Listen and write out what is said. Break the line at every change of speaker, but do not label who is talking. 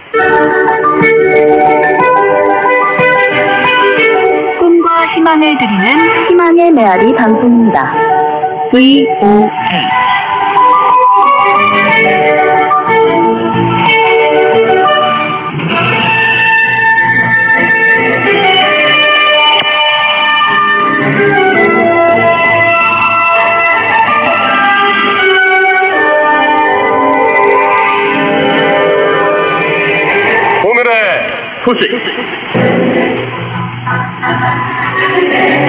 꿈과 희망을 드리는 희망의 메아리 방송입니다. VOA
오늘의 소식.